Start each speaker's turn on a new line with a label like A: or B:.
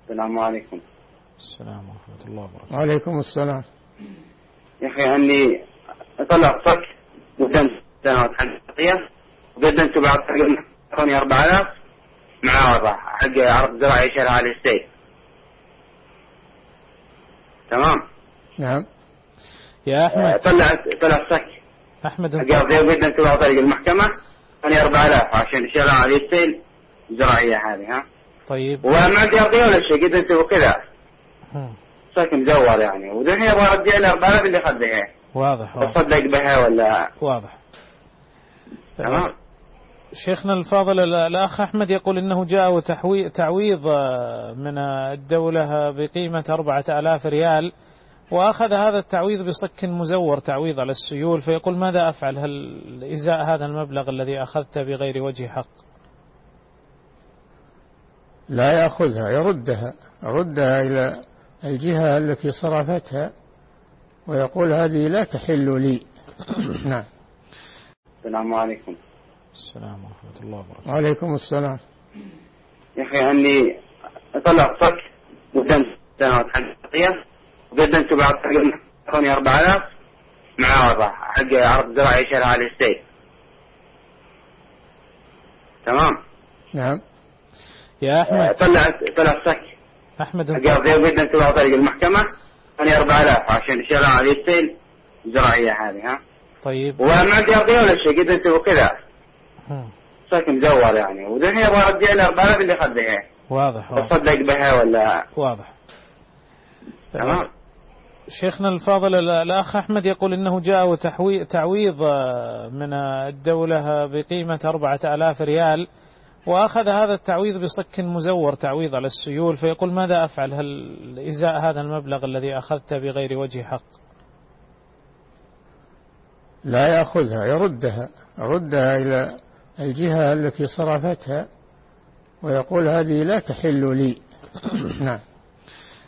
A: السلام عليكم.
B: السلام ورحمة الله وبركاته.
C: وعليكم السلام.
A: يا أخي عندي طلع صك وثمان سنوات حقيقية، وقدمت بعد تقريبا 4000 معاوضة حق عرض زراعي شرها على الستيت. تمام.
B: نعم يا أحمد.
A: طلع صك
B: أحمد
A: قدمت بعد طريق المحكمة 4000 عشان شرها على الستيت زراعية هذه. ها
B: طيب.
A: وما عندي أرضية ولا شيء، قدمت وكذا صك مزور يعني، ودحين أبغى أرجع ال 4000 اللي أخذها.
B: واضح.
A: تصدق بها ولا؟
B: واضح.
A: تمام.
B: شيخنا الفاضل، الأخ أحمد يقول إنه جاء تعويض من الدولة بقيمة 4000 ريال، وأخذ هذا التعويض بصك مزور، تعويض على السيول، فيقول ماذا أفعل؟ هل إزاء هذا المبلغ الذي أخذته بغير وجه حق؟
C: لا يأخذها، يردها إلى الجهة التي صرفتها ويقول هذه لا تحل لي. نعم.
A: السلام عليكم.
B: السلام ورحمة الله وبركاته.
C: وعليكم السلام.
A: يا أخي عندي طلع صك وثمان سنوات حقيقية، وقدمت بعد تقريبا 4000 معاوضة حق عرض زراعي شرها على الستيت. تمام.
B: نعم يا أحمد.
A: طلع صك
B: أحمد
A: قدمت بعد طريق المحكمة 4000 عشان شرها على الستيت زراعية هذه. ها
B: طيب.
A: وما عندي أرضية ولا شيء، قدمت وكذا صك مزور يعني، ودحين أبغى أرجع ال 4000 اللي أخذها.
B: واضح.
A: تصدق بها ولا؟
B: واضح.
A: تمام.
B: شيخنا الفاضل، الأخ أحمد يقول إنه جاء تعويض من الدولة بقيمة 4000 ريال، وأخذ هذا التعويض بصك مزور، تعويض على السيول، فيقول ماذا أفعل؟ هل إزاء هذا المبلغ الذي أخذته بغير وجه حق؟
C: لا يأخذها، يردها إلى الجهة التي صرفتها ويقول هذه لا تحل لي. نعم.